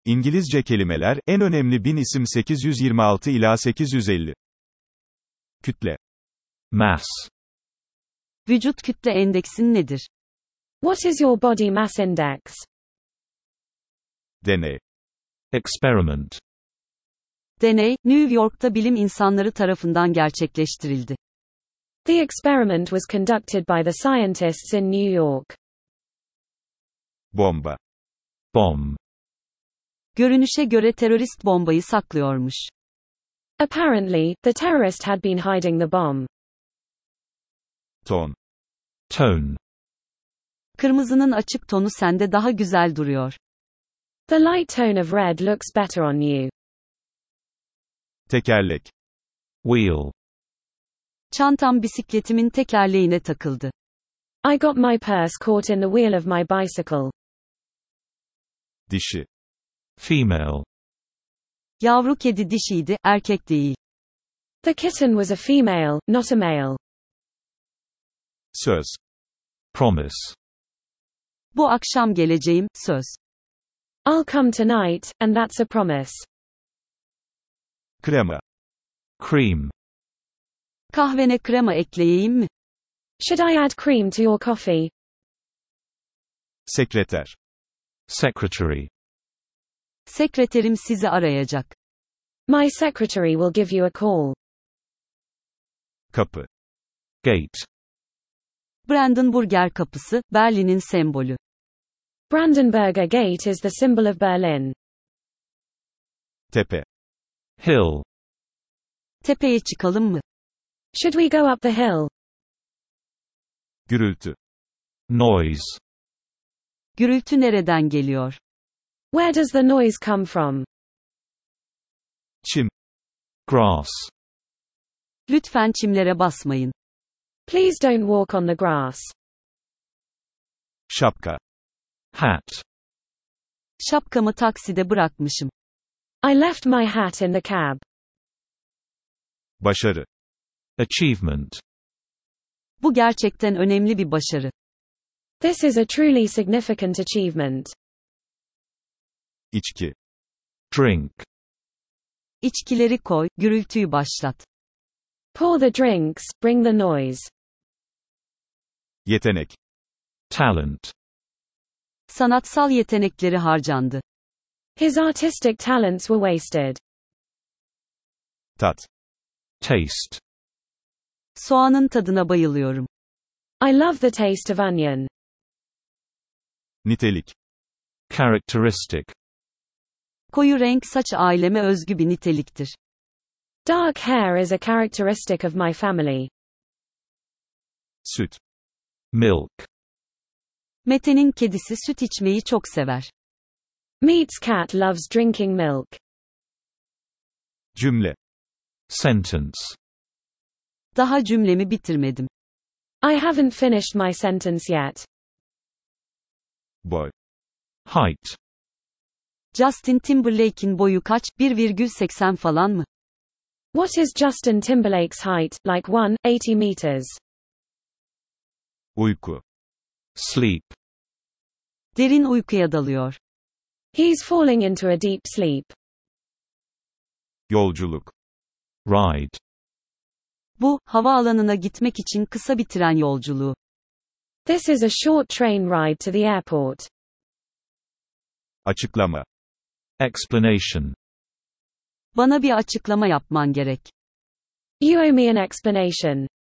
İngilizce kelimeler, en önemli 1000 isim 826 ila 850. Kütle. Mass. Vücut kütle endeksin nedir? What is your body mass index? Deney. Experiment. Deney, New York'ta bilim insanları tarafından gerçekleştirildi. The experiment was conducted by the scientists in New York. Bomba. Bomb. Görünüşe göre terörist bombayı saklıyormuş. Apparently, the terrorist had been hiding the bomb. Ton. Tone. Kırmızının açık tonu sende daha güzel duruyor. The light tone of red looks better on you. Tekerlek. Wheel. Çantam bisikletimin tekerleğine takıldı. I got my purse caught in the wheel of my bicycle. Dişi. Female. Yavru kedi dişiydi, erkek değil. The kitten was a female, not a male. Söz. Promise. Bu akşam geleceğim, söz. I'll come tonight, and that's a promise. Krema. Cream. Kahvene krema ekleyeyim mi? Should I add cream to your coffee? Sekreter. Secretary. Sekreterim sizi arayacak. My secretary will give you a call. Kapı. Gate. Brandenburger kapısı, Berlin'in sembolü. Brandenburger Gate is the symbol of Berlin. Tepe. Hill. Tepeye çıkalım mı? Should we go up the hill? Gürültü. Noise. Gürültü nereden geliyor? Where does the noise come from? Çim. Grass. Lütfen çimlere basmayın. Please don't walk on the grass. Şapka. Hat. Şapkamı takside bırakmışım. I left my hat in the cab. Başarı. Achievement. Bu gerçekten önemli bir başarı. This is a truly significant achievement. İçki. Drink. İçkileri koy, gürültüyü başlat. Pour the drinks, bring the noise. Yetenek. Talent. Sanatsal yetenekleri harcandı. His artistic talents were wasted. Tat. Taste. Soğanın tadına bayılıyorum. I love the taste of onion. Nitelik. Characteristic. Koyu renk saç aileme özgü bir niteliktir. Dark hair is a characteristic of my family. Süt. Milk. Mete'nin kedisi süt içmeyi çok sever. Meet's cat loves drinking milk. Cümle. Sentence. Daha cümlemi bitirmedim. I haven't finished my sentence yet. Boy. Height. Justin Timberlake'in boyu kaç? 1,80 falan mı? What is Justin Timberlake's height, like 180 meters? Uyku. Sleep. Derin uykuya dalıyor. He's falling into a deep sleep. Yolculuk. Ride. Bu, havaalanına gitmek için kısa bir tren yolculuğu. This is a short train ride to the airport. Açıklama. Explanation. Bana bir açıklama yapman gerek. You owe me an explanation.